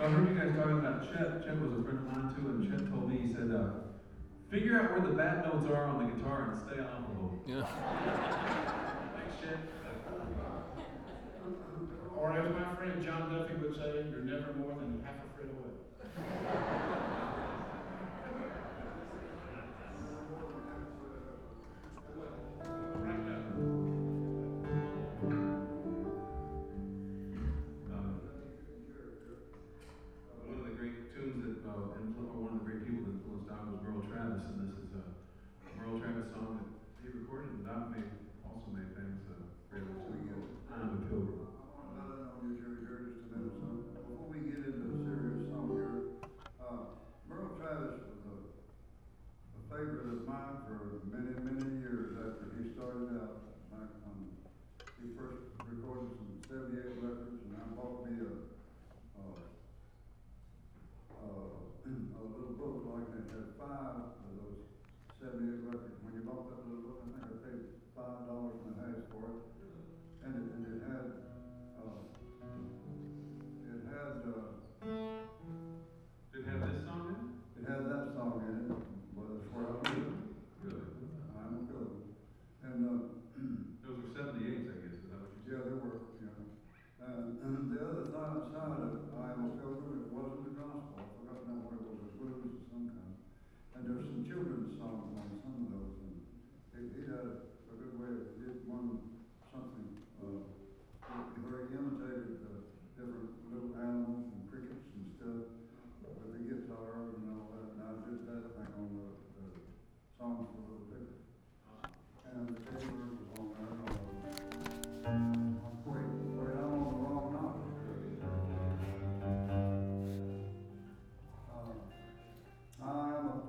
So I heard you guys talking about Chet. Chet was a friend of mine too, and Chet told me, he said, figure out where the bad notes are on the guitar and stay off of them. Yeah. Thanks, Chet. Or as my friend John Duffy would say, you're never more than half a fret away. Right now. One of the great tunes that, or one of the great people that influenced Doc was Merle Travis, and this is a Merle Travis song that he recorded, and Doc also made famous, great little tune, I'm a Pilgrim. On your here just a minute, so before we get into a serious song here, Merle Travis was a favorite of mine for many, many years after he started out. Back when he first recorded some 78 records, and I bought me a little book like that had 5 of those 78 records. When you bought that little book, I think I paid $5.50 for it, and it had